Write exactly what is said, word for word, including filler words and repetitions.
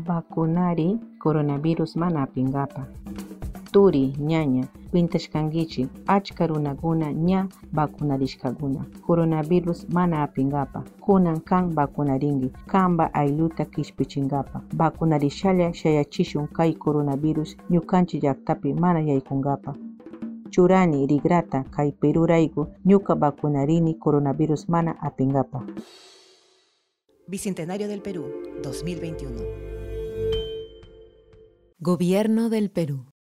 Vacunari coronavirus mana apingapa. Turi, ñaña, wintashkankichi, achka runakuna ña vacunarishkakuna. Coronavirus mana apingapa. Kunan kan vacunarinki, kanpa aylluta kishpichinkapa. Vacunarishalla shayachishun kay coronavirus ñukanchik llaktapi mana yaykunkapa. Churani rigrata kay Perú rayku ñuka vacunarini coronavirus mana apingapa. Bicentenario del Perú, dos mil veintiuno. Gobierno del Perú.